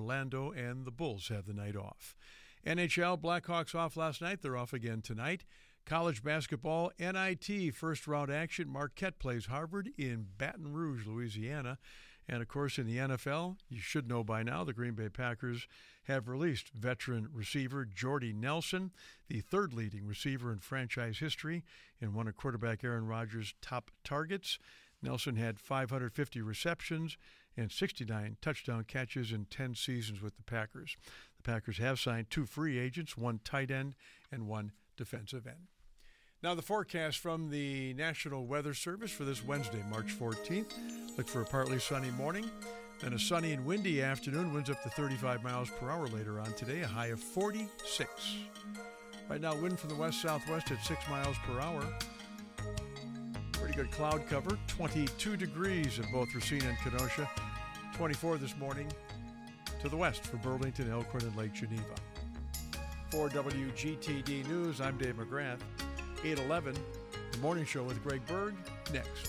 Orlando, and the Bulls have the night off. NHL, Blackhawks off last night. They're off again tonight. College basketball, NIT, first-round action. Marquette plays Harvard in Baton Rouge, Louisiana. And, of course, in the NFL, you should know by now, the Green Bay Packers have released veteran receiver Jordy Nelson, the third leading receiver in franchise history, and one of quarterback Aaron Rodgers' top targets. Nelson had 550 receptions and 69 touchdown catches in 10 seasons with the Packers. The Packers have signed 2 free agents, 1 tight end and 1 defensive end. Now the forecast from the National Weather Service for this Wednesday, March 14th. Look for a partly sunny morning, then a sunny and windy afternoon, winds up to 35 miles per hour later on today, a high of 46. Right now, wind from the west-southwest at 6 miles per hour. Pretty good cloud cover, 22 degrees at both Racine and Kenosha, 24 this morning to the west for Burlington, Elkhorn, and Lake Geneva. For WGTD News, I'm Dave McGrath. 8:11, the morning show with Greg Berg, next.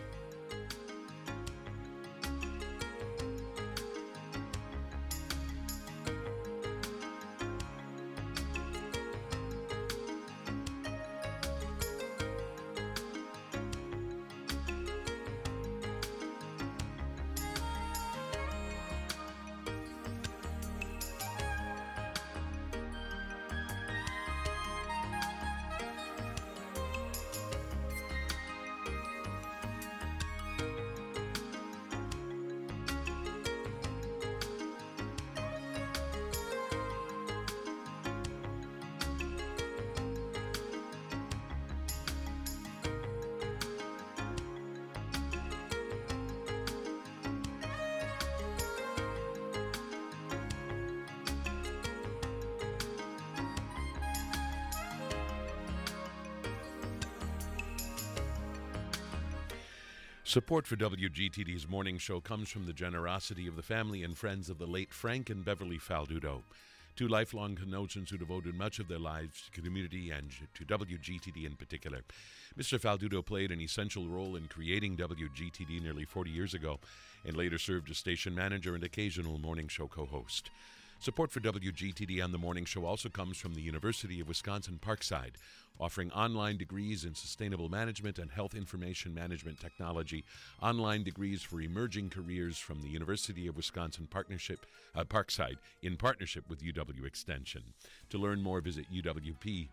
Support for WGTD's morning show comes from the generosity of the family and friends of the late Frank and Beverly Faldudo, 2 lifelong Kenojans who devoted much of their lives to community and to WGTD in particular. Mr. Faldudo played an essential role in creating WGTD nearly 40 years ago and later served as station manager and occasional morning show co-host. Support for WGTD on the morning show also comes from the University of Wisconsin-Parkside, offering online degrees in sustainable management and health information management technology, online degrees for emerging careers from the University of Wisconsin-Parkside in partnership with UW Extension. To learn more, visit uwp.edu.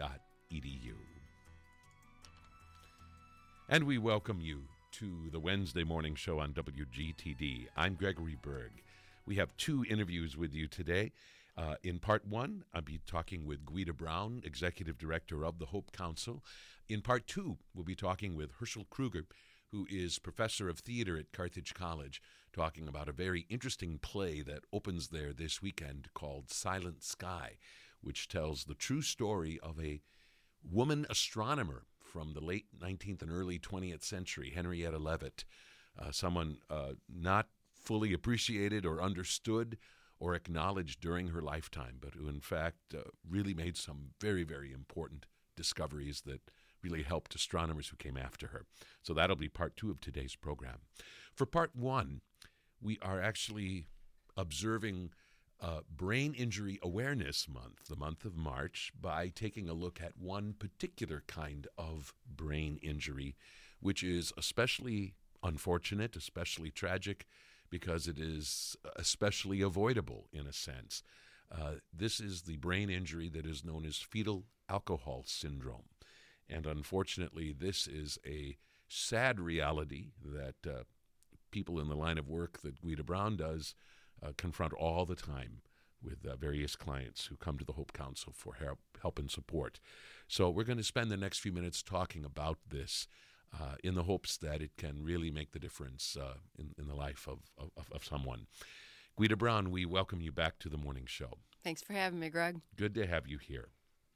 And we welcome you to the Wednesday morning show on WGTD. I'm Gregory Berg. We have 2 interviews with you today. In part 1, I'll be talking with Guida Brown, Executive Director of the Hope Council. In part 2, we'll be talking with Herschel Kruger, who is Professor of Theater at Carthage College, talking about a very interesting play that opens there this weekend called Silent Sky, which tells the true story of a woman astronomer from the late 19th and early 20th century, Henrietta Leavitt, someone not fully appreciated or understood or acknowledged during her lifetime, but who in fact really made some very, very important discoveries that really helped astronomers who came after her. So that'll be part 2 of today's program. For part 1, we are actually observing Brain Injury Awareness Month, the month of March, by taking a look at one particular kind of brain injury, which is especially unfortunate, especially tragic, because it is especially avoidable in a sense. This is the brain injury that is known as fetal alcohol syndrome. And unfortunately, this is a sad reality that people in the line of work that Guida Brown does confront all the time with various clients who come to the Hope Council for help and support. So we're going to spend the next few minutes talking about this in the hopes that it can really make the difference in the life of someone. Guida Brown, we welcome you back to the morning show. Thanks for having me, Greg. Good to have you here.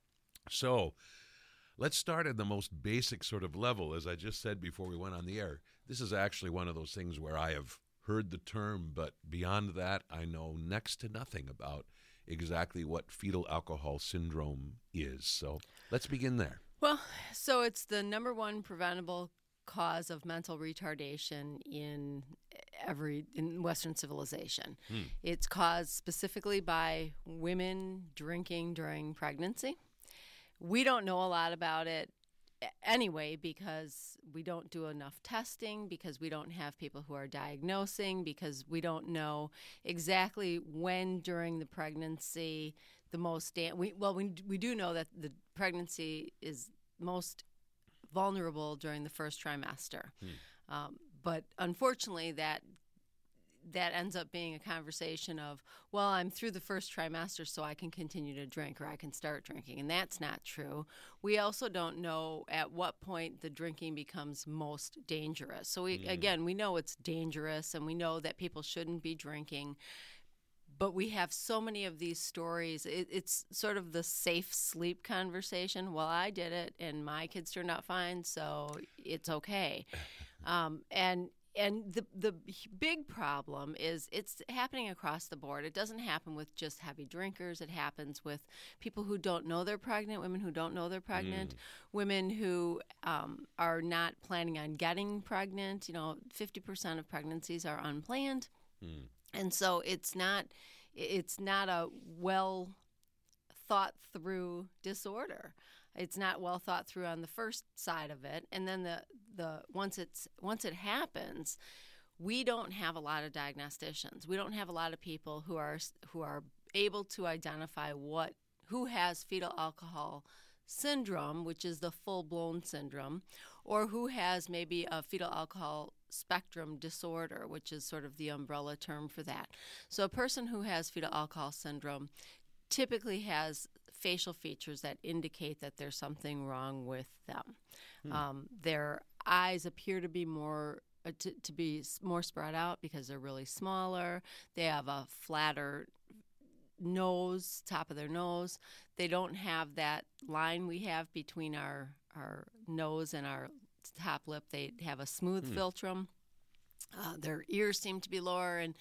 So let's start at the most basic sort of level. As I just said before we went on the air, this is actually one of those things where I have heard the term, but beyond that, I know next to nothing about exactly what fetal alcohol syndrome is. So let's begin there. Well, so it's the number 1 preventable cause of mental retardation in in Western civilization. It's caused specifically by women drinking during pregnancy. We don't know a lot about it anyway because we don't do enough testing, because we don't have people who are diagnosing, because we don't know exactly when during the pregnancy the most we do know that the pregnancy is most vulnerable during the first trimester. But unfortunately that ends up being a conversation of, well, I'm through the first trimester so I can continue to drink or I can start drinking. And that's not true. We also don't know at what point the drinking becomes most dangerous. So we know it's dangerous and we know that people shouldn't be drinking. But we have so many of these stories. It's sort of the safe sleep conversation. Well, I did it and my kids turned out fine, so it's okay. And the big problem is it's happening across the board. It doesn't happen with just heavy drinkers. It happens with people who don't know they're pregnant, women who don't know they're pregnant, women who are not planning on getting pregnant. 50% of pregnancies are unplanned. And so it's not a well thought through disorder. It's not well thought through on the first side of it, and then the once it happens, we don't have a lot of diagnosticians. We don't have a lot of people who are able to identify who has fetal alcohol syndrome, which is the full-blown syndrome, or who has maybe a fetal alcohol spectrum disorder, which is sort of the umbrella term for that. So a person who has fetal alcohol syndrome typically has facial features that indicate that there's something wrong with them. Their eyes appear to be more spread out because they're really smaller. They have a flatter nose, top of their nose. They don't have that line we have between our nose and our top lip. They have a smooth philtrum. Their ears seem to be lower, and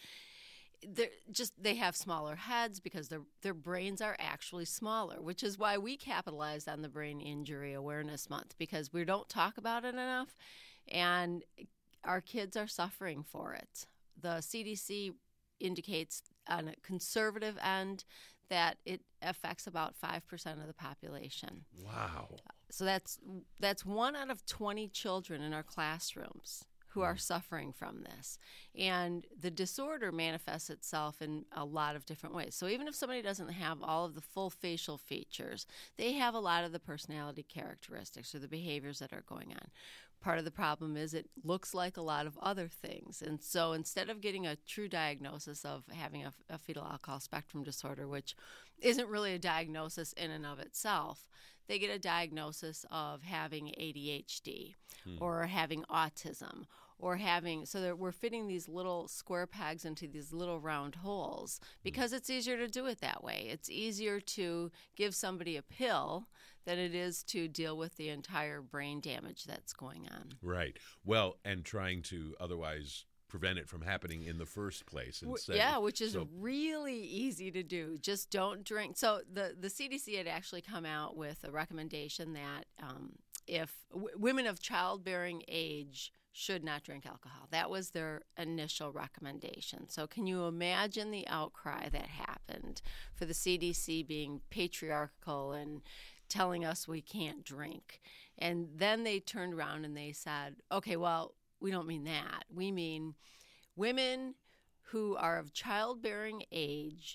they have smaller heads because their brains are actually smaller, which is why we capitalized on the Brain Injury Awareness Month, because we don't talk about it enough, and our kids are suffering for it. The CDC indicates on a conservative end that it affects about 5% of the population. Wow. So that's 1 out of 20 children in our classrooms who are suffering from this. And the disorder manifests itself in a lot of different ways. So even if somebody doesn't have all of the full facial features, they have a lot of the personality characteristics or the behaviors that are going on. Part of the problem is it looks like a lot of other things. And so instead of getting a true diagnosis of having a fetal alcohol spectrum disorder, which isn't really a diagnosis in and of itself, they get a diagnosis of having ADHD or having autism or we're fitting these little square pegs into these little round holes because it's easier to do it that way. It's easier to give somebody a pill than it is to deal with the entire brain damage that's going on. Right. Well, and trying to otherwise prevent it from happening in the first place. Which is really easy to do. Just don't drink. So the CDC had actually come out with a recommendation that if women of childbearing age should not drink alcohol. That was their initial recommendation. So can you imagine the outcry that happened for the CDC being patriarchal and telling us we can't drink? And then they turned around and they said, okay, well, we don't mean that. We mean women who are of childbearing age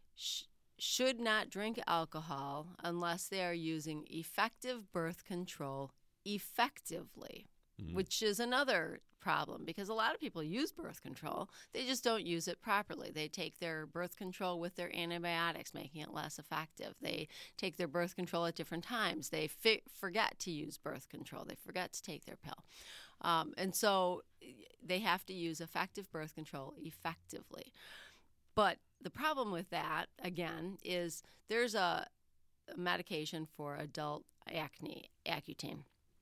should not drink alcohol unless they are using effective birth control effectively, which is another problem because a lot of people use birth control. They just don't use it properly. They take their birth control with their antibiotics, making it less effective. They take their birth control at different times. They forget to use birth control. They forget to take their pill. And so they have to use effective birth control effectively. But the problem with that, again, is there's a medication for adult acne, Accutane.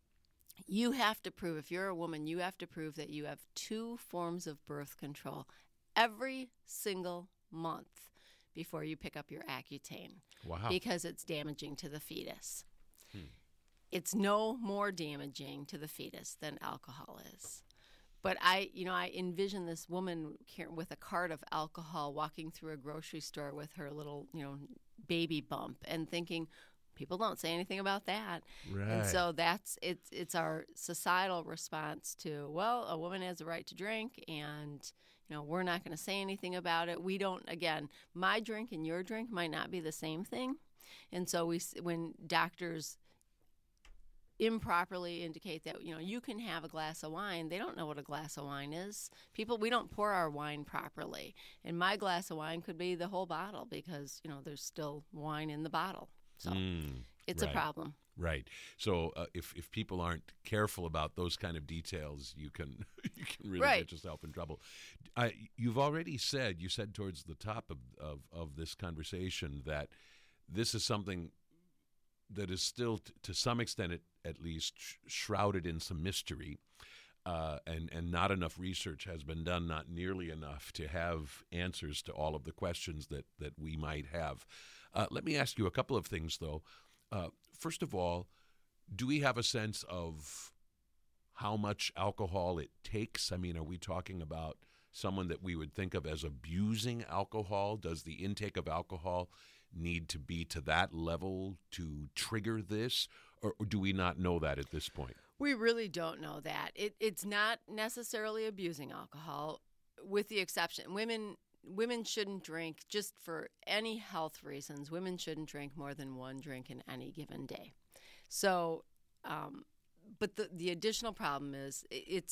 You have to prove, if you're a woman, you have to prove that you have 2 forms of birth control every single month before you pick up your Accutane. Wow. Because it's damaging to the fetus. It's no more damaging to the fetus than alcohol is. But I envision this woman with a cart of alcohol walking through a grocery store with her little, baby bump, and thinking, people don't say anything about that. Right. And so it's our societal response to, well, a woman has a right to drink, and we're not going to say anything about it. We don't. Again, my drink and your drink might not be the same thing, and so when doctors improperly indicate that you can have a glass of wine, they don't know what a glass of wine is. We don't pour our wine properly, and my glass of wine could be the whole bottle because there's still wine in the bottle. So it's right. a problem. Right. So if people aren't careful about those kind of details, you can really Right. get yourself in trouble. You've already said, you said towards the top of this conversation, that this is something that is still, to some extent at least, shrouded in some mystery, and not enough research has been done, not nearly enough to have answers to all of the questions that we might have. Let me ask you a couple of things, though. First of all, do we have a sense of how much alcohol it takes? I mean, are we talking about someone that we would think of as abusing alcohol? Does the intake of alcohol need to be to that level to trigger this, or do we not know that at this point? We really don't know that. It's not necessarily abusing alcohol, with the exception women shouldn't drink, just for any health reasons. Women shouldn't drink more than one drink in any given day. So, but the additional problem is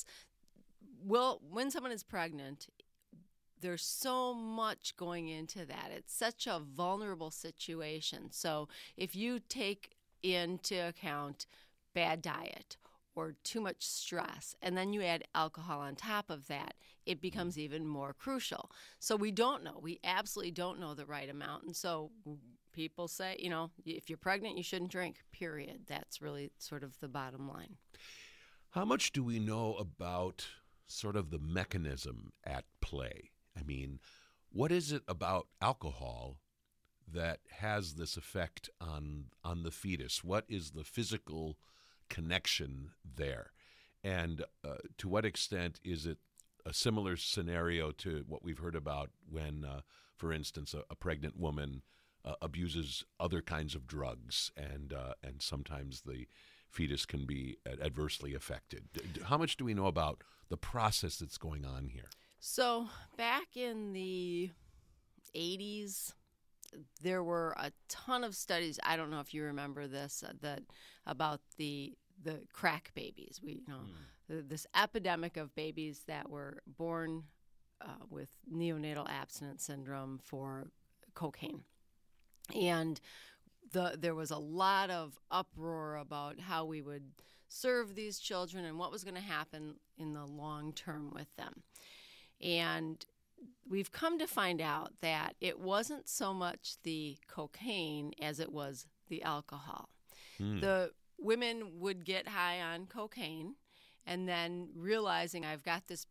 when someone is pregnant, there's so much going into that. It's such a vulnerable situation. So if you take into account bad diet or too much stress, and then you add alcohol on top of that, it becomes even more crucial. So we don't know. We absolutely don't know the right amount. And so people say, if you're pregnant, you shouldn't drink, period. That's really sort of the bottom line. How much do we know about sort of the mechanism at play? I mean, what is it about alcohol that has this effect on the fetus? What is the physical connection there? And to what extent is it a similar scenario to what we've heard about when, for instance, a pregnant woman abuses other kinds of drugs, and sometimes the fetus can be adversely affected? How much do we know about the process that's going on here? So back in the 80s, there were a ton of studies. I don't know if you remember this, about the crack babies. This epidemic of babies that were born with neonatal abstinence syndrome for cocaine, and there was a lot of uproar about how we would serve these children and what was going to happen in the long term with them. And we've come to find out that it wasn't so much the cocaine as it was the alcohol. The women would get high on cocaine, and then realizing, I've got this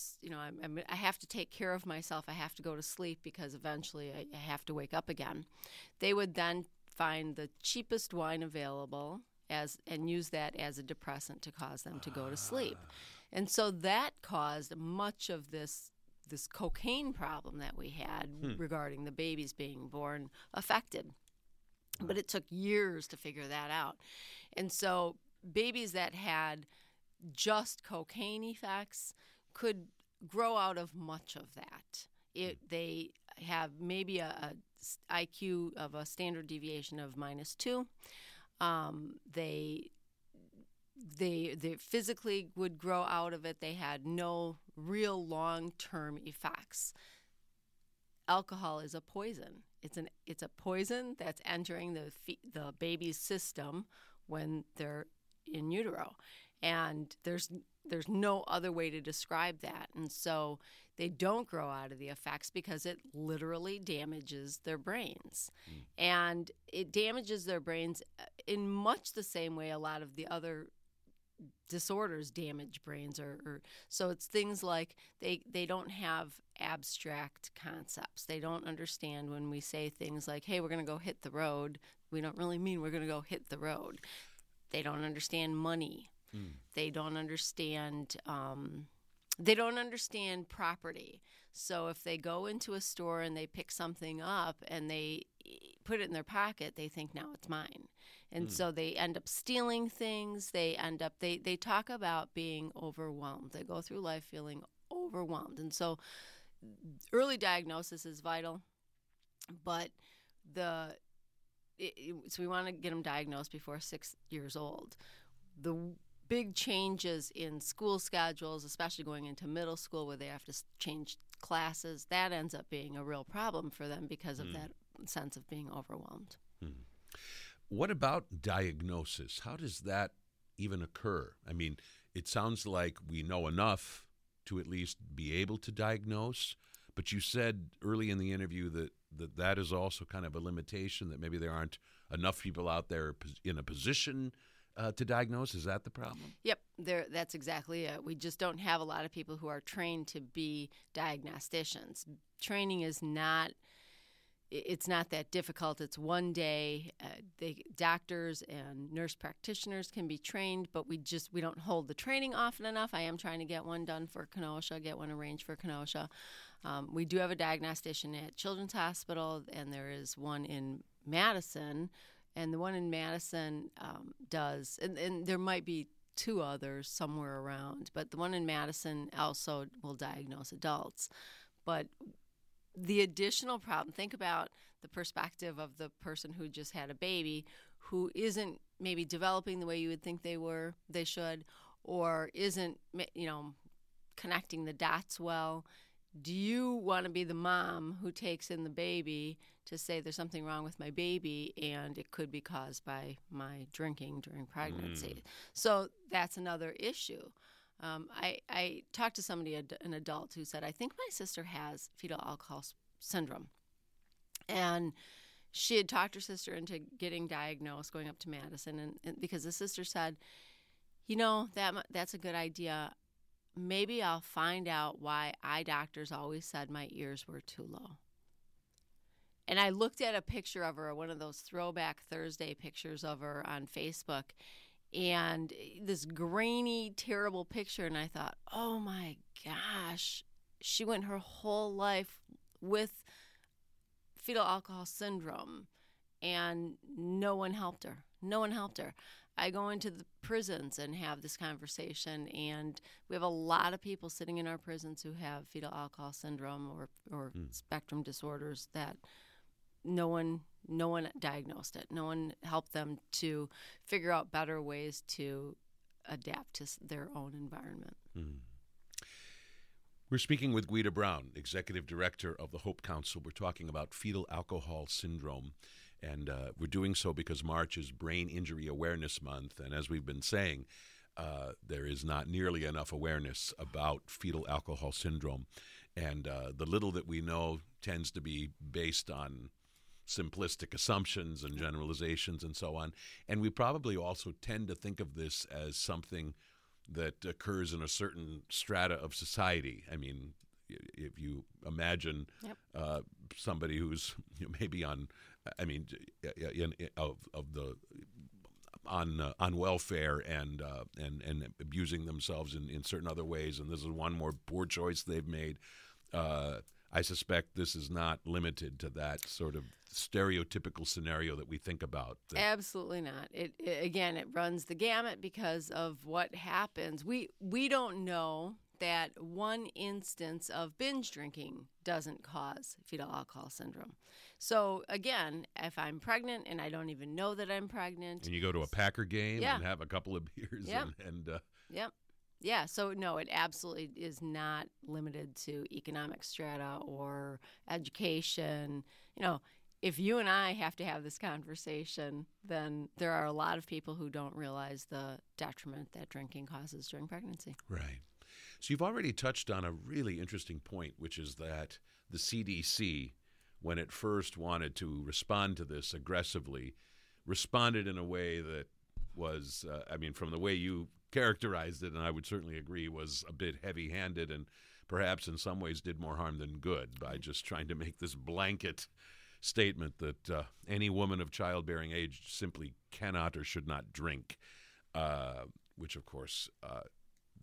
I have to take care of myself. I have to go to sleep because eventually I have to wake up again. They would then find the cheapest wine available and use that as a depressant to cause them to go to sleep. And so that caused much of this cocaine problem that we had regarding the babies being born affected. But it took years to figure that out. And so babies that had just cocaine effects could grow out of much of that. They have maybe a IQ of a standard deviation of -2. They physically would grow out of it. They had no real long-term effects. Alcohol is a poison. It's a poison that's entering the baby's system when they're in utero, and there's no other way to describe that. And so they don't grow out of the effects because it literally damages their brains. And it damages their brains in much the same way a lot of the other disorders damage brains, or so it's things like they don't have abstract concepts. They don't understand when we say things like, hey, we're going to go hit the road. We don't really mean we're going to go hit the road. They don't understand money. They don't understand they don't understand property. So if they go into a store and they pick something up and they put it in their pocket, they think now it's mine. And so they end up stealing things. They talk about being overwhelmed. They go through life feeling overwhelmed. And so early diagnosis is vital, but so we want to get them diagnosed before 6 years old. The big changes in school schedules, especially going into middle school where they have to change classes, that ends up being a real problem for them because of that sense of being overwhelmed. What about diagnosis? How does that even occur? I mean, it sounds like we know enough to at least be able to diagnose, but you said early in the interview that is also kind of a limitation, that maybe there aren't enough people out there in a position to diagnose. Is that the problem? Yep, that's exactly it. We just don't have a lot of people who are trained to be diagnosticians. Training is not that difficult. It's one day. Doctors and nurse practitioners can be trained, but we don't hold the training often enough. I am trying to get one done for Kenosha, get one arranged for Kenosha. We do have a diagnostician at Children's Hospital, and there is one in Madison. And the one in Madison does, and there might be two others somewhere around, but the one in Madison also will diagnose adults. But the additional problem, think about the perspective of the person who just had a baby who isn't maybe developing the way you would think they should, or isn't, connecting the dots well. Do you want to be the mom who takes in the baby to say there's something wrong with my baby and it could be caused by my drinking during pregnancy? So that's another issue. I talked to somebody, an adult, who said, I think my sister has fetal alcohol syndrome. And she had talked her sister into getting diagnosed, going up to Madison, and because the sister said, that's a good idea. Maybe I'll find out why eye doctors always said my ears were too low. And I looked at a picture of her, one of those throwback Thursday pictures of her on Facebook, and this grainy, terrible picture, and I thought, oh my gosh, she went her whole life with fetal alcohol syndrome, and no one helped her. No one helped her. I go into the prisons and have this conversation, and we have a lot of people sitting in our prisons who have fetal alcohol syndrome or spectrum disorders that no one diagnosed it. No one helped them to figure out better ways to adapt to their own environment. We're speaking with Guida Brown, Executive Director of the Hope Council. We're talking about fetal alcohol syndrome. And we're doing so because March is Brain Injury Awareness Month. And as we've been saying, there is not nearly enough awareness about fetal alcohol syndrome. And the little that we know tends to be based on simplistic assumptions and generalizations and so on. And we probably also tend to think of this as something that occurs in a certain strata of society. I mean, if you imagine somebody who's maybe on welfare and abusing themselves in certain other ways, and this is one more poor choice they've made. I suspect this is not limited to that sort of stereotypical scenario that we think about. Absolutely not. It runs the gamut because of what happens. We don't know that one instance of binge drinking doesn't cause fetal alcohol syndrome. So again, if I'm pregnant and I don't even know that I'm pregnant, and you go to a Packer game and have a couple of beers, Yeah, so no, it absolutely is not limited to economic strata or education. If you and I have to have this conversation, then there are a lot of people who don't realize the detriment that drinking causes during pregnancy. Right. So you've already touched on a really interesting point, which is that the CDC, when it first wanted to respond to this aggressively, responded in a way that was, from the way you characterized it, and I would certainly agree, was a bit heavy-handed and perhaps in some ways did more harm than good by just trying to make this blanket statement that any woman of childbearing age simply cannot or should not drink, which, of course,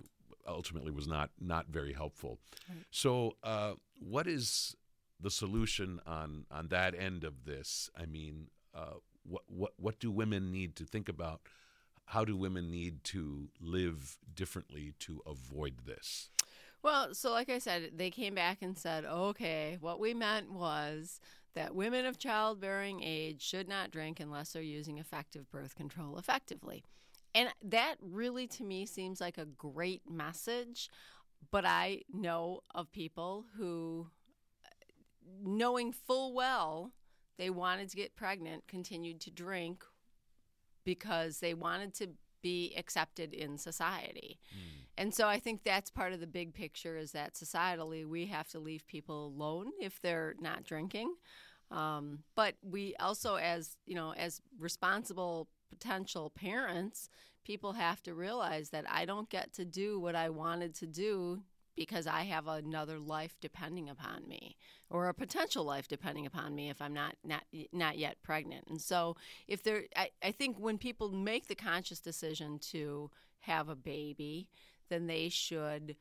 ultimately was not very helpful. Right. So what is the solution on that end of this? I mean, what do women need to think about? How do women need to live differently to avoid this? Well, so like I said, they came back and said, okay, what we meant was that women of childbearing age should not drink unless they're using effective birth control effectively. And that really, to me, seems like a great message. But I know of people who, knowing full well they wanted to get pregnant, continued to drink because they wanted to be accepted in society. And so I think that's part of the big picture, is that societally we have to leave people alone if they're not drinking. But we also, as responsible potential parents, people have to realize that I don't get to do what I wanted to do because I have another life depending upon me, or a potential life depending upon me if I'm not yet pregnant. And so I think when people make the conscious decision to have a baby, then they should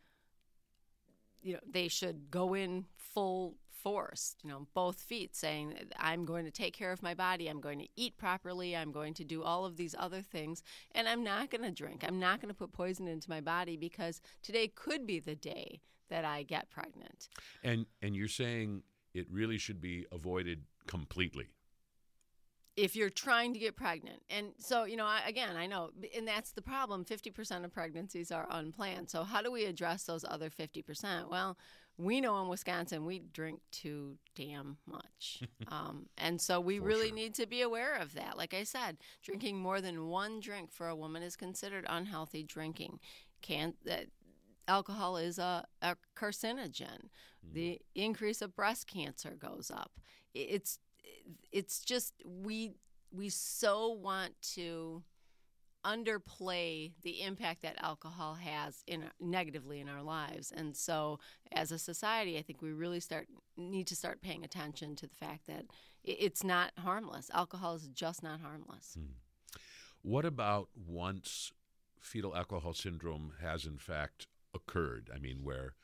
go in full force, both feet, saying, I'm going to take care of my body, I'm going to eat properly, I'm going to do all of these other things, and I'm not going to drink. I'm not going to put poison into my body, because today could be the day that I get pregnant. And you're saying it really should be avoided completely. If you're trying to get pregnant. And so, I know, and that's the problem. 50% of pregnancies are unplanned. So how do we address those other 50%? Well, we know in Wisconsin we drink too damn much. And so we really need to be aware of that. Like I said, drinking more than one drink for a woman is considered unhealthy drinking. Alcohol is a carcinogen. The increase of breast cancer goes up. It's just we so want to underplay the impact that alcohol has negatively in our lives. And so as a society, I think we really need to start paying attention to the fact that it's not harmless. Alcohol is just not harmless. What about once fetal alcohol syndrome has in fact occurred? I mean, where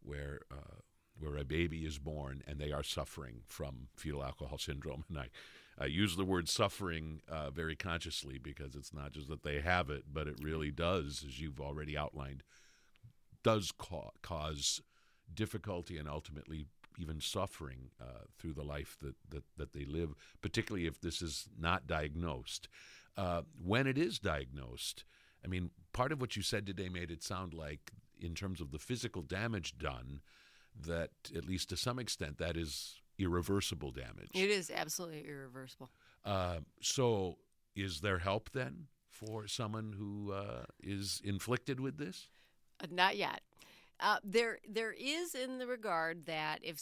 a baby is born and they are suffering from fetal alcohol syndrome. And I use the word suffering very consciously, because it's not just that they have it, but it really does, as you've already outlined, does cause difficulty and ultimately even suffering through the life that they live, particularly if this is not diagnosed. When it is diagnosed, I mean, part of what you said today made it sound like, in terms of the physical damage done, that at least to some extent that is irreversible damage. It is absolutely irreversible. So is there help then for someone who is inflicted with this? Not yet. There is, in the regard that if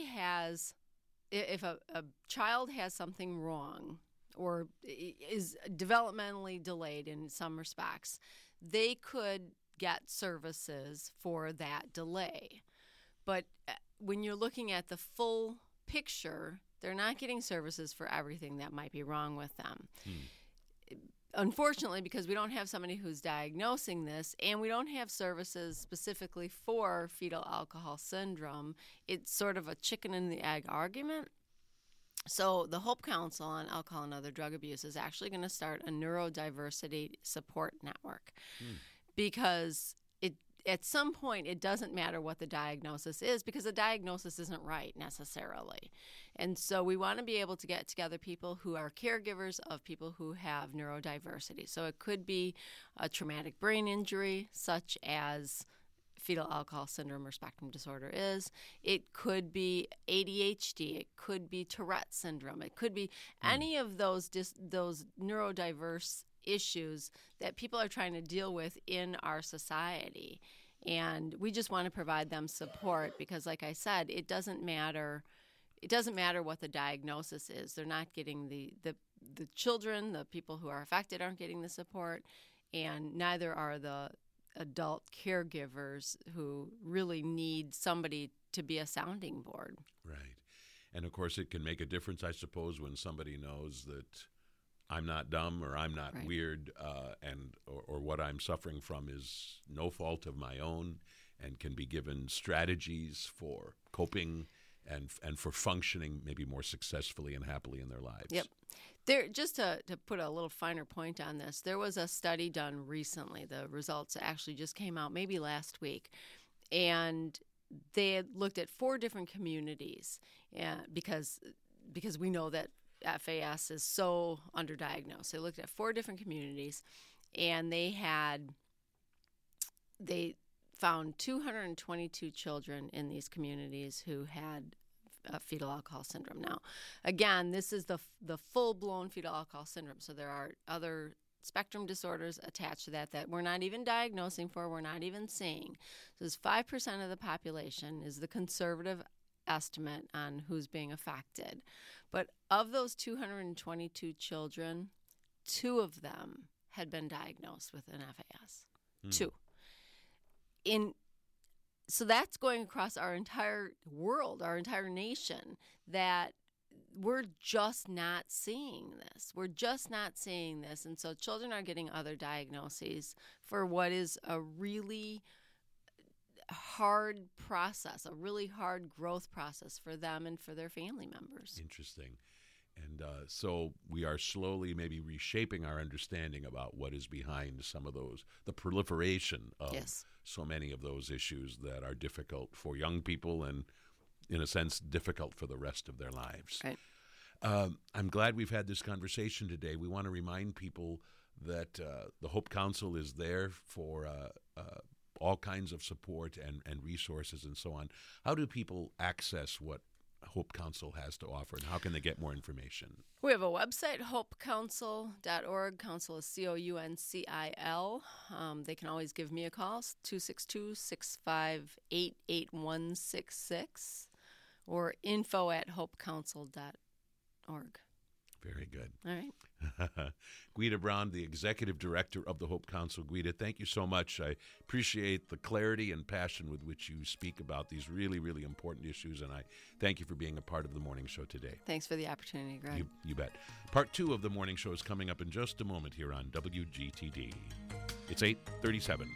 a child has something wrong or is developmentally delayed in some respects, they could get services for that delay. But when you're looking at the full picture, they're not getting services for everything that might be wrong with them. Unfortunately, because we don't have somebody who's diagnosing this, and we don't have services specifically for fetal alcohol syndrome, it's sort of a chicken and the egg argument. So the Hope Council on Alcohol and Other Drug Abuse is actually going to start a neurodiversity support network, because at some point, it doesn't matter what the diagnosis is, because the diagnosis isn't right necessarily. And so we want to be able to get together people who are caregivers of people who have neurodiversity. So it could be a traumatic brain injury, such as fetal alcohol syndrome or spectrum disorder is. It could be ADHD. It could be Tourette syndrome. It could be any of those neurodiverse issues that people are trying to deal with in our society. And we just want to provide them support, because, like I said, it doesn't matter what the diagnosis is. They're not getting the children, the people who are affected aren't getting the support, and neither are the adult caregivers who really need somebody to be a sounding board. Right. And of course, it can make a difference, I suppose, when somebody knows that I'm not dumb or I'm not Right. weird, or what I'm suffering from is no fault of my own, and can be given strategies for coping and for functioning maybe more successfully and happily in their lives. Yep. There, just to put a little finer point on this, there was a study done recently. The results actually just came out maybe last week. And they had looked at 4 different communities because we know that FAS is so underdiagnosed. They looked at 4 different communities, and they found 222 children in these communities who had fetal alcohol syndrome. Now, again, this is the full-blown fetal alcohol syndrome. So there are other spectrum disorders attached to that we're not even diagnosing for, we're not even seeing. So it's 5% of the population is the conservative estimate on who's being affected. But of those 222 children, 2 of them had been diagnosed with an FAS. 2. So that's going across our entire world, our entire nation, that we're just not seeing this. We're just not seeing this. And so children are getting other diagnoses for what is a really hard process, a really hard growth process for them and for their family members. Interesting. And so we are slowly maybe reshaping our understanding about what is behind some of the proliferation of so many of those issues that are difficult for young people and, in a sense, difficult for the rest of their lives. Right. I'm glad we've had this conversation today. We want to remind people that the Hope Council is there for all kinds of support and resources and so on. How do people access what Hope Council has to offer, and how can they get more information? We have a website, hopecouncil.org. Council is COUNCIL. They can always give me a call, 262-658-8166, or info@hopecouncil.org. Very good. All right. Guida Brown, the Executive Director of the Hope Council. Guida, thank you so much. I appreciate the clarity and passion with which you speak about these really, really important issues, and I thank you for being a part of the morning show today. Thanks for the opportunity, Greg. You bet. Part 2 of the morning show is coming up in just a moment here on WGTD. It's 8:37.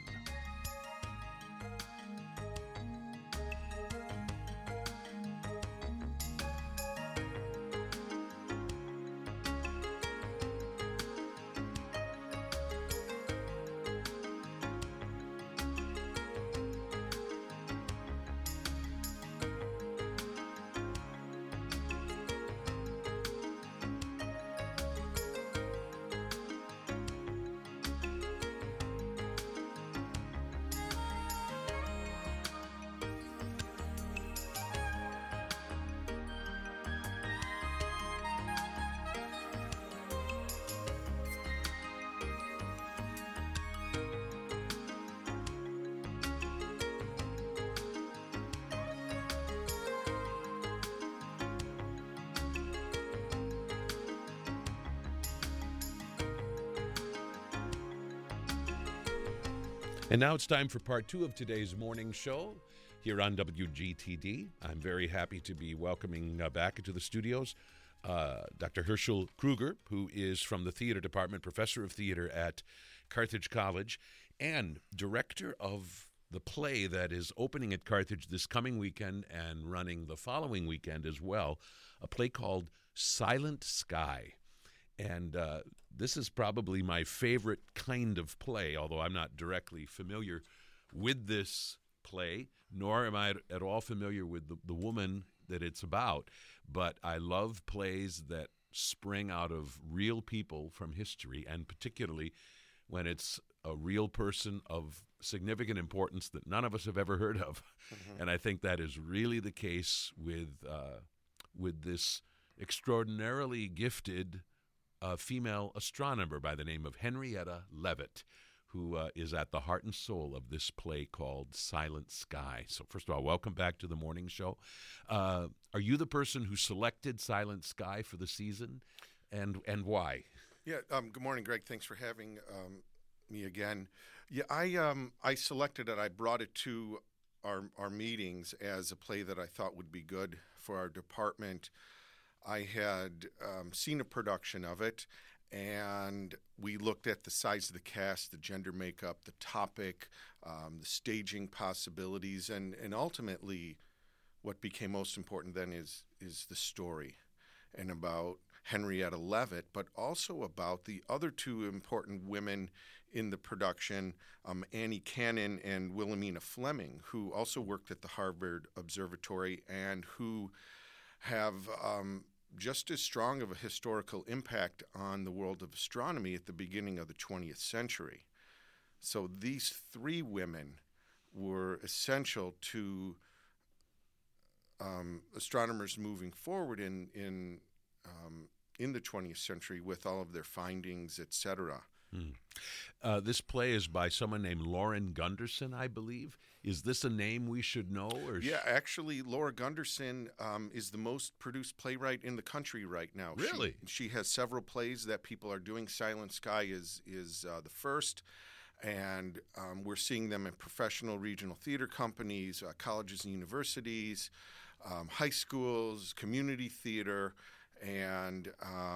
And now it's time for part 2 of today's morning show here on WGTD. I'm very happy to be welcoming back into the studios Dr. Herschel Kruger, who is from the theater department, professor of theater at Carthage College, and director of the play that is opening at Carthage this coming weekend and running the following weekend as well, a play called Silent Sky. And this is probably my favorite kind of play, although I'm not directly familiar with this play, nor am I at all familiar with the woman that it's about. But I love plays that spring out of real people from history, and particularly when it's a real person of significant importance that none of us have ever heard of. Mm-hmm. And I think that is really the case with this extraordinarily gifted female astronomer by the name of Henrietta Leavitt, who is at the heart and soul of this play called Silent Sky. So first of all, welcome back to the morning show. Are you the person who selected Silent Sky for the season, and why? Yeah, good morning, Greg. Thanks for having me again. Yeah, I selected it. I brought it to our meetings as a play that I thought would be good for our department. I had seen a production of it, and we looked at the size of the cast, the gender makeup, the topic, the staging possibilities, and ultimately what became most important then is the story, and about Henrietta Leavitt, but also about the other two important women in the production, Annie Cannon and Wilhelmina Fleming, who also worked at the Harvard Observatory and who have just as strong of a historical impact on the world of astronomy at the beginning of the 20th century. So these three women were essential to astronomers moving forward in the 20th century with all of their findings, etc. This play is by someone named Lauren Gunderson, I believe. Is this a name we should know? Or yeah, actually, Laura Gunderson is the most produced playwright in the country right now. Really? She has several plays that people are doing. Silent Sky is the first, and we're seeing them in professional regional theater companies, colleges and universities, high schools, community theater, and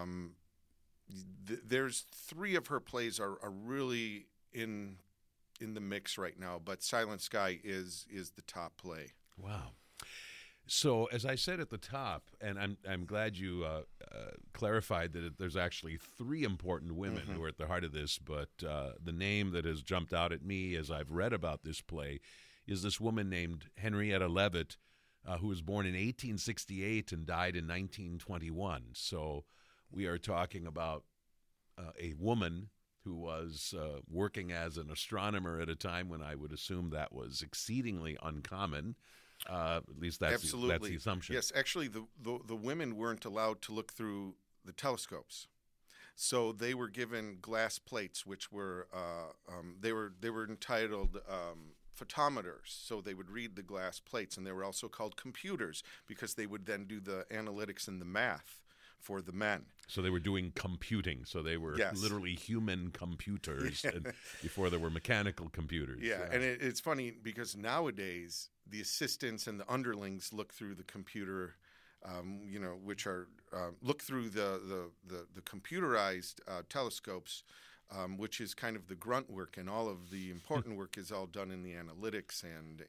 there's three of her plays are really in the mix right now, but Silent Sky is the top play. Wow. So, as I said at the top, and I'm glad you clarified that there's actually three important women who are at the heart of this, but the name that has jumped out at me as I've read about this play is this woman named Henrietta Leavitt, who was born in 1868 and died in 1921. So we are talking about a woman who was working as an astronomer at a time when I would assume that was exceedingly uncommon. At least that's the assumption. Yes, actually, the women weren't allowed to look through the telescopes, so they were given glass plates, which were they were entitled photometers. So they would read the glass plates, and they were also called computers because they would then do the analytics and the math for the men. So they were doing computing. So they were literally human computers before there were mechanical computers. Yeah, and it's funny because nowadays the assistants and the underlings look through the computer, which are look through the computerized telescopes, which is kind of the grunt work, and all of the important work is all done in the analytics, and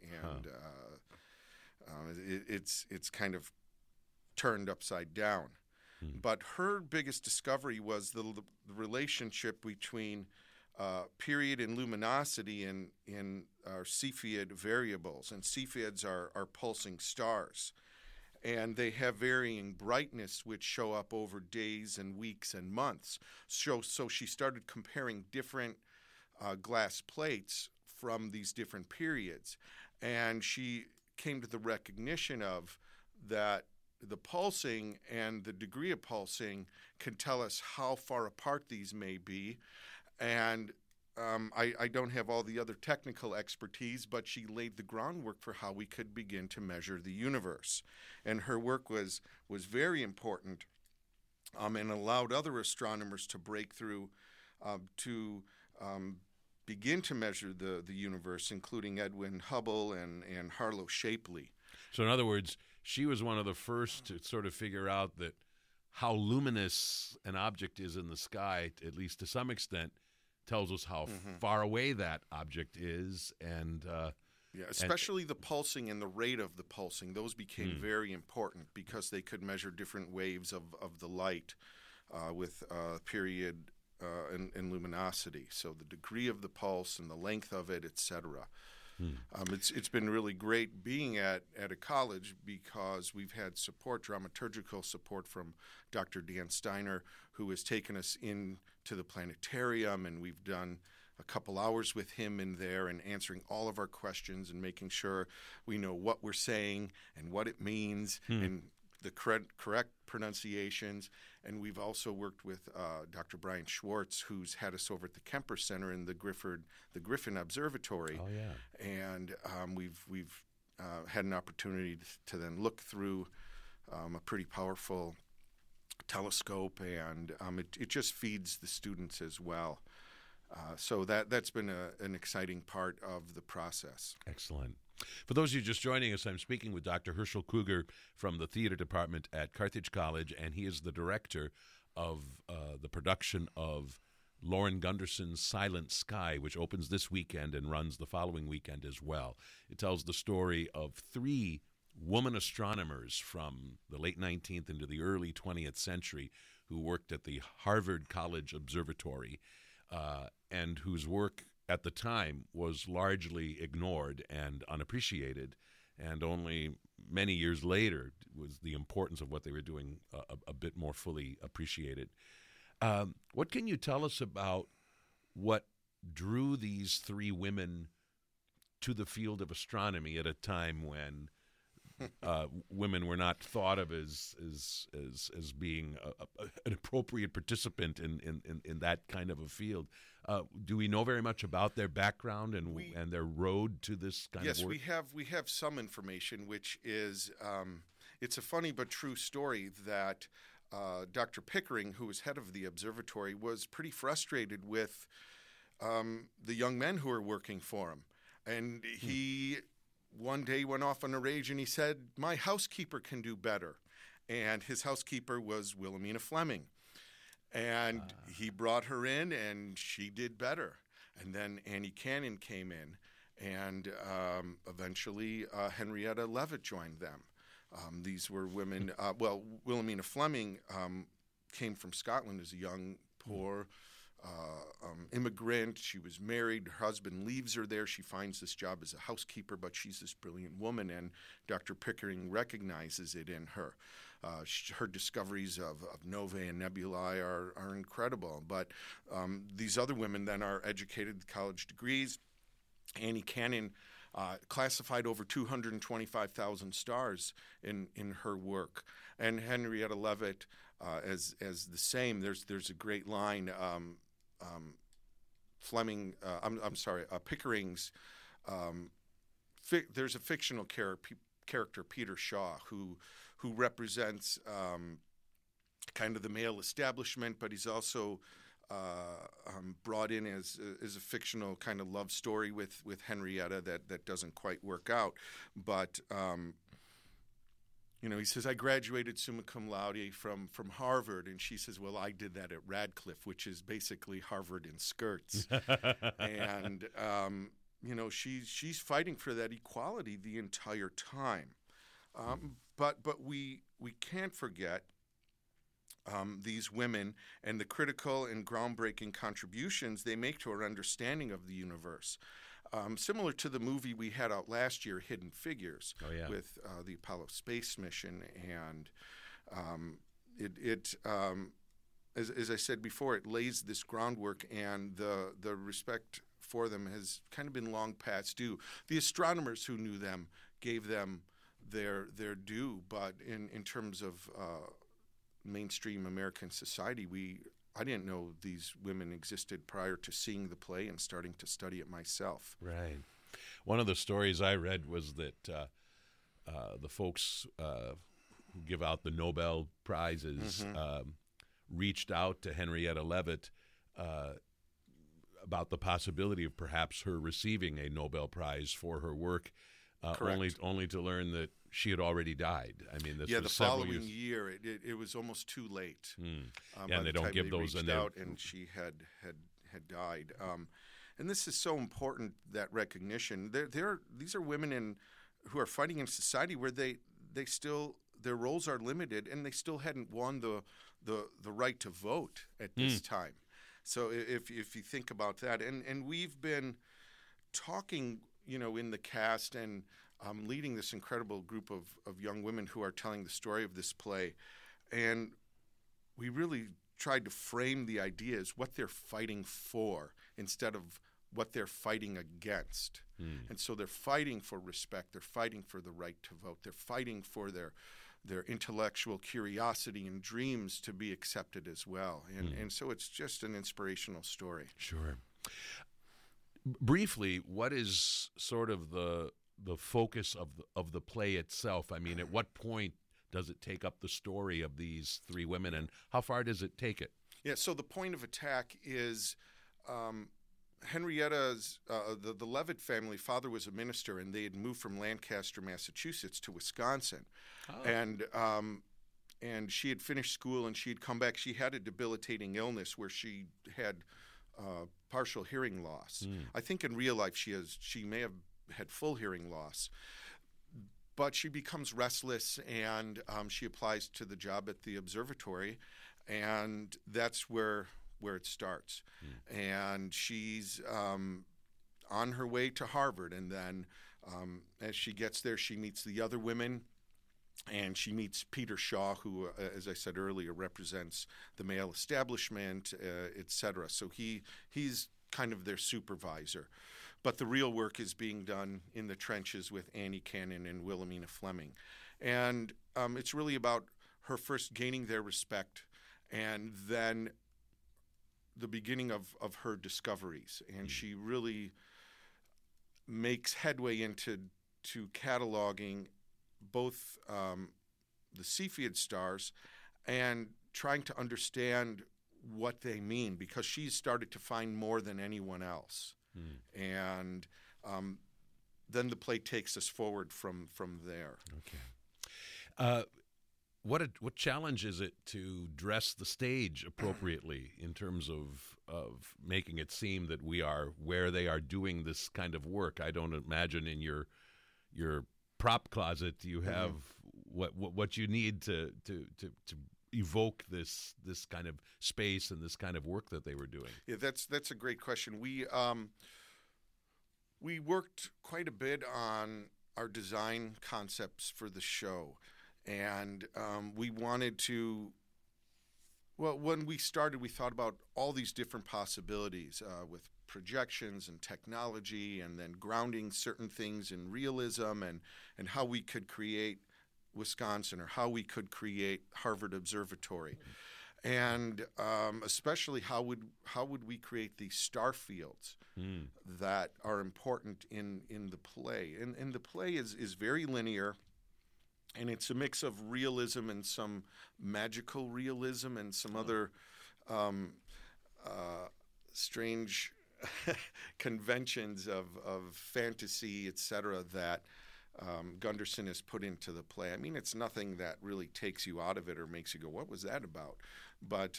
it's kind of turned upside down. But her biggest discovery was the relationship between period and luminosity in our Cepheid variables. And Cepheids are pulsing stars. And they have varying brightness, which show up over days and weeks and months. So she started comparing different glass plates from these different periods. And she came to the recognition of that the pulsing and the degree of pulsing can tell us how far apart these may be. And I don't have all the other technical expertise, but she laid the groundwork for how we could begin to measure the universe. And her work was very important and allowed other astronomers to break through to begin to measure the universe, including Edwin Hubble and Harlow Shapley. So in other words, she was one of the first to sort of figure out that how luminous an object is in the sky, at least to some extent, tells us how far away that object is. And especially the pulsing and the rate of the pulsing. Those became very important because they could measure different waves of the light with period and luminosity. So the degree of the pulse and the length of it, etc. It's been really great being at a college because we've had dramaturgical support from Dr. Dan Steiner, who has taken us into the planetarium, and we've done a couple hours with him in there and answering all of our questions and making sure we know what we're saying and what it means and the correct pronunciations. And we've also worked with Dr. Brian Schwartz, who's had us over at the Kemper Center in the Griffin Observatory. Oh, yeah. And we've had an opportunity to then look through a pretty powerful telescope, and it just feeds the students as well. So that's been an exciting part of the process. Excellent. For those of you just joining us, I'm speaking with Dr. Herschel Kruger from the theater department at Carthage College, and he is the director of the production of Lauren Gunderson's Silent Sky, which opens this weekend and runs the following weekend as well. It tells the story of 3 woman astronomers from the late 19th into the early 20th century who worked at the Harvard College Observatory and whose work at the time was largely ignored and unappreciated, and only many years later was the importance of what they were doing a bit more fully appreciated. What can you tell us about what drew these 3 women to the field of astronomy at a time when women were not thought of as being an appropriate participant in that kind of a field? Do we know very much about their background and their road to this kind of work? Yes, we have some information, which is it's a funny but true story that Dr. Pickering, who was head of the observatory, was pretty frustrated with the young men who were working for him, and he one day went off on a rage and he said, "My housekeeper can do better." And his housekeeper was Wilhelmina Fleming. And he brought her in and she did better. And then Annie Cannon came in, and eventually Henrietta Leavitt joined them. These were women, Wilhelmina Fleming came from Scotland as a young, poor immigrant. She was married. Her husband leaves her there. She finds this job as a housekeeper, but she's this brilliant woman, and Dr. Pickering recognizes it in her. Her discoveries of novae and nebulae are incredible. But these other women then are educated with college degrees. Annie Cannon classified over 225,000 stars in her work. And Henrietta Leavitt as the same. There's a great line. Pickering's. There's a fictional character, Peter Shaw, who represents kind of the male establishment, but he's also brought in as a fictional kind of love story with Henrietta that doesn't quite work out. But he says, "I graduated summa cum laude from Harvard," and she says, "Well, I did that at Radcliffe," which is basically Harvard in skirts. And she's fighting for that equality the entire time. But we can't forget these women and the critical and groundbreaking contributions they make to our understanding of the universe. Similar to the movie we had out last year, Hidden Figures, with the Apollo space mission. And as I said before, it lays this groundwork, and the respect for them has kind of been long past due. The astronomers who knew them gave them their due, but in terms of mainstream American society, I didn't know these women existed prior to seeing the play and starting to study it myself. Right. One of the stories I read was that the folks who give out the Nobel Prizes reached out to Henrietta Leavitt about the possibility of perhaps her receiving a Nobel Prize for her work, only to learn that she had already died. I mean, this was the several following years. year, it was almost too late. And they don't give those, and she had died. And this is so important, that recognition. These are women who are fighting in society where they still, their roles are limited, and they still hadn't won the right to vote at this time. So if you think about that, and we've been talking, in the cast and leading this incredible group of young women who are telling the story of this play, and we really tried to frame the idea as what they're fighting for instead of what they're fighting against. And so they're fighting for respect, they're fighting for the right to vote, they're fighting for their intellectual curiosity and dreams to be accepted as well. And so it's just an inspirational story. Sure. Briefly, what is sort of the focus of the play itself? I mean, at what point does it take up the story of these 3 women, and how far does it take it? Yeah, so the point of attack is Henrietta's, the Leavitt family, father was a minister, and they had moved from Lancaster, Massachusetts to Wisconsin. and she had finished school and she had come back. She had a debilitating illness where she had partial hearing loss. I think in real life she may have had full hearing loss. But she becomes restless, and she applies to the job at the observatory, and that's where it starts. And she's on her way to Harvard, and then as she gets there, she meets the other women, and she meets Peter Shaw, who, as I said earlier, represents the male establishment, et cetera. So he's kind of their supervisor. But the real work is being done in the trenches with Annie Cannon and Wilhelmina Fleming. And it's really about her first gaining their respect and then the beginning of her discoveries. And she really makes headway into cataloging both the Cepheid stars and trying to understand what they mean, because she's started to find more than anyone else. And then the play takes us forward from there. Okay. What challenge is it to dress the stage appropriately in terms of making it seem that we are where they are doing this kind of work? I don't imagine in your prop closet you have what you need to evoke this kind of space and this kind of work that they were doing. Yeah, that's a great question. We worked quite a bit on our design concepts for the show, and we wanted to. Well, when we started, we thought about all these different possibilities with projections and technology, and then grounding certain things in realism, and how we could create Wisconsin, or how we could create Harvard Observatory, and especially how would we create these star fields that are important in the play. And the play is very linear, and it's a mix of realism and some magical realism and some other strange conventions of fantasy, etc., that Gunderson has put into the play. I mean, it's nothing that really takes you out of it or makes you go, "What was that about?" But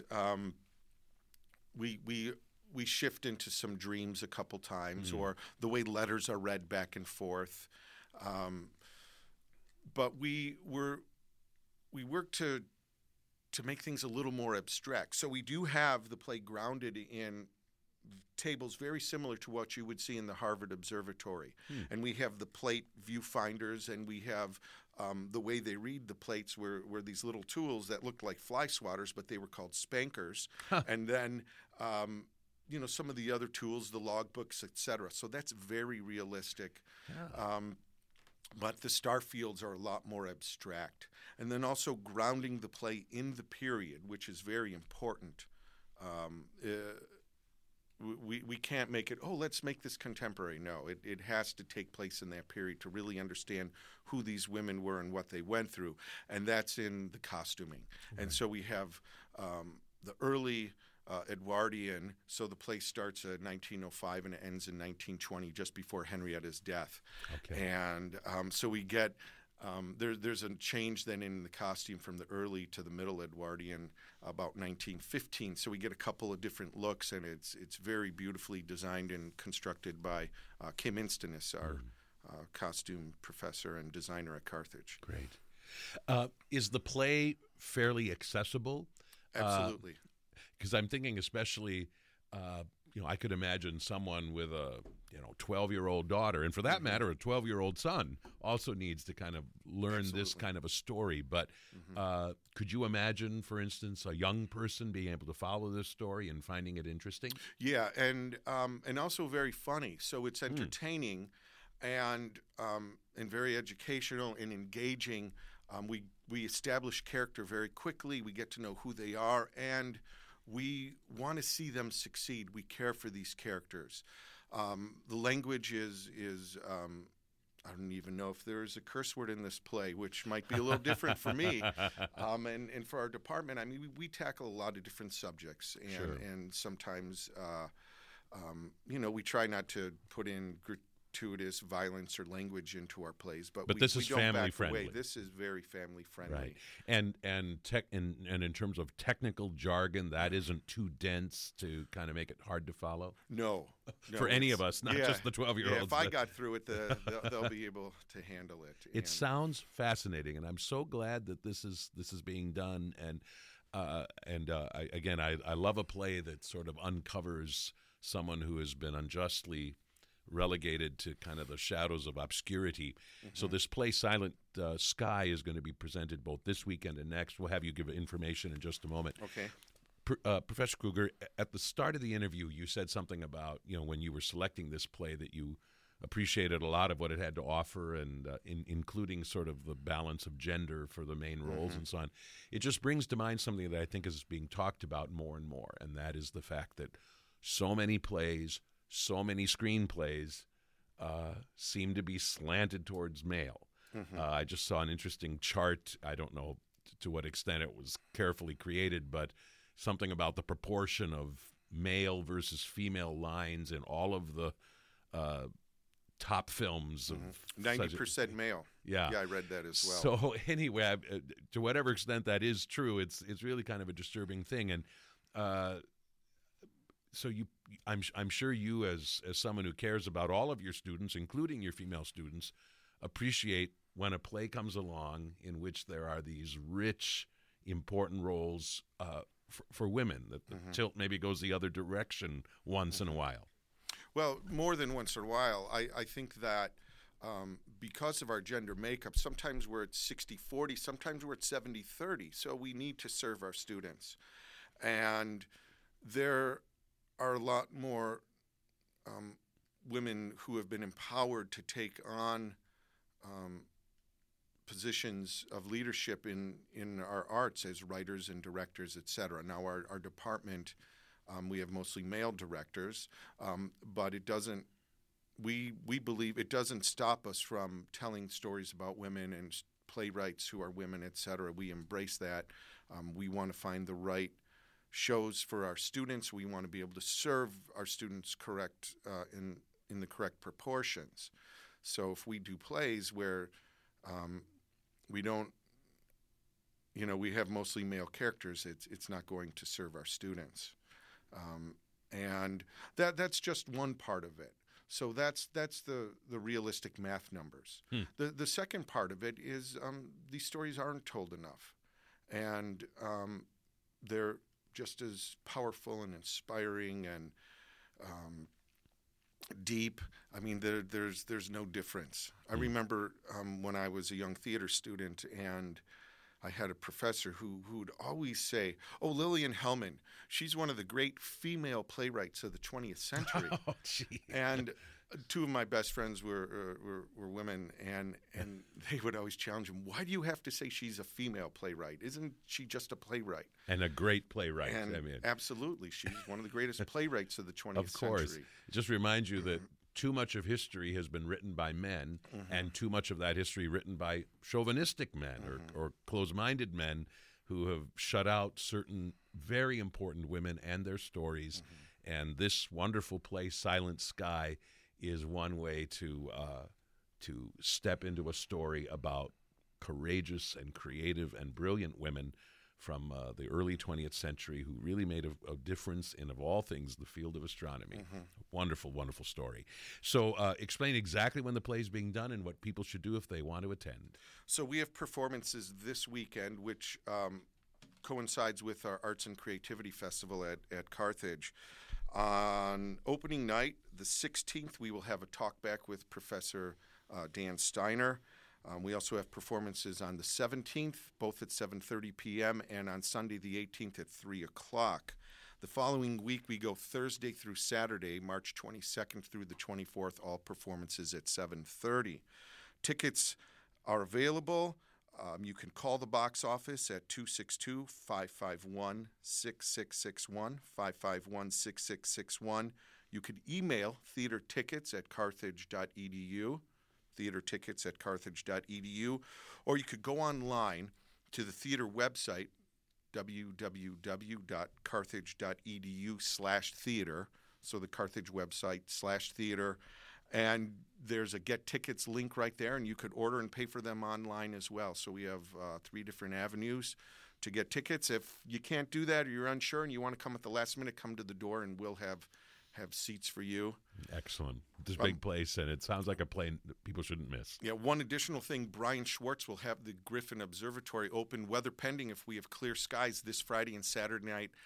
we shift into some dreams a couple times, or the way letters are read back and forth. But we work to make things a little more abstract. So we do have the play grounded in tables very similar to what you would see in the Harvard Observatory. And we have the plate viewfinders, and we have the way they read the plates were these little tools that looked like fly swatters, but they were called spankers. And then some of the other tools, the logbooks, etc. So that's very realistic. But the star fields are a lot more abstract. And then also grounding the play in the period, which is very important. We can't make it, let's make this contemporary. No, it has to take place in that period to really understand who these women were and what they went through. And that's in the costuming. Right. And so we have the early Edwardian, so the play starts at 1905 and it ends in 1920, just before Henrietta's death. Okay. And so we get, there's a change then in the costume from the early to the middle Edwardian about 1915. So we get a couple of different looks, and it's very beautifully designed and constructed by Kim Instonis, our costume professor and designer at Carthage. Great. Is the play fairly accessible? Absolutely. Because I'm thinking especially, I could imagine someone with a 12-year-old daughter, and for that matter, a 12-year-old son also needs to kind of learn this kind of a story. But could you imagine, for instance, a young person being able to follow this story and finding it interesting? Yeah, and also very funny. So it's entertaining and very educational and engaging. We establish character very quickly. We get to know who they are, and we want to see them succeed. We care for these characters. The language is I don't even know if there is a curse word in this play, which might be a little different for me. And for our department, I mean, we tackle a lot of different subjects, and sometimes, we try not to put in gratuitous violence or language into our plays. But this we is don't family back friendly. away. This is very family friendly. Right. And in terms of technical jargon, that isn't too dense to kind of make it hard to follow? No. For any of us, not just the 12-year-olds. Yeah, if I got through it, they'll be able to handle it. It sounds fascinating, and I'm so glad that this is being done. And I love a play that sort of uncovers someone who has been unjustly relegated to kind of the shadows of obscurity. So this play, Silent Sky, is going to be presented both this weekend and next. We'll have you give information in just a moment. Okay. Professor Kruger, at the start of the interview, you said something about, when you were selecting this play, that you appreciated a lot of what it had to offer, and including sort of the balance of gender for the main roles and so on. It just brings to mind something that I think is being talked about more and more, and that is the fact that so many plays, so many screenplays seem to be slanted towards male. I just saw an interesting chart. I don't know to what extent it was carefully created, but something about the proportion of male versus female lines in all of the top films of 90% male. Yeah, I read that as well. So anyway, to whatever extent that is true, it's really kind of a disturbing thing. And so I'm sure you, as someone who cares about all of your students, including your female students, appreciate when a play comes along in which there are these rich, important roles for women, that the tilt maybe goes the other direction once in a while. Well, more than once in a while. I think that because of our gender makeup, sometimes we're at 60-40, sometimes we're at 70-30. So we need to serve our students. And there are a lot more women who have been empowered to take on positions of leadership in our arts as writers and directors, et cetera. Now, our department, we have mostly male directors, but it doesn't. We believe it doesn't stop us from telling stories about women and playwrights who are women, et cetera. We embrace that. We want to find the right shows for our students. We want to be able to serve our students correct in the correct proportions. So if we do plays where we don't, we have mostly male characters, it's not going to serve our students. And that's just one part of it. So that's the realistic math numbers. The second part of it is these stories aren't told enough. And they're just as powerful and inspiring and deep. I mean, there's no difference. I remember when I was a young theater student, and I had a professor who would always say, "Oh, Lillian Hellman, she's one of the great female playwrights of the 20th century." Oh, gee. And two of my best friends were women, and they would always challenge him, "Why do you have to say she's a female playwright? Isn't she just a playwright?" And a great playwright. And absolutely, she's one of the greatest playwrights of the 20th century. Of course. It just reminds you that too much of history has been written by men, and too much of that history written by chauvinistic men or close-minded men who have shut out certain very important women and their stories. And this wonderful play, Silent Sky, is one way to step into a story about courageous and creative and brilliant women from the early 20th century who really made a difference in, of all things, the field of astronomy. Wonderful, wonderful story. So explain exactly when the play is being done and what people should do if they want to attend. So we have performances this weekend, which coincides with our Arts and Creativity Festival at Carthage. On opening night, the 16th, we will have a talk back with Professor Dan Steiner. We also have performances on the 17th, both at 7:30 p.m., and on Sunday the 18th at 3 o'clock. The following week, we go Thursday through Saturday, March 22nd through the 24th, all performances at 7:30. Tickets are available. You can call the box office at 262-551-6661, 551-6661. You could email theatertickets@carthage.edu, theatertickets@carthage.edu, or you could go online to the theater website, www.carthage.edu/theater, so the Carthage website /theater, And there's a Get Tickets link right there, and you could order and pay for them online as well. So we have 3 different avenues to get tickets. If you can't do that or you're unsure and you want to come at the last minute, come to the door and we'll have seats for you. Excellent. This big place, and it sounds like a play that people shouldn't miss. Yeah, one additional thing, Brian Schwartz will have the Griffin Observatory open, weather pending, if we have clear skies, this Friday and Saturday night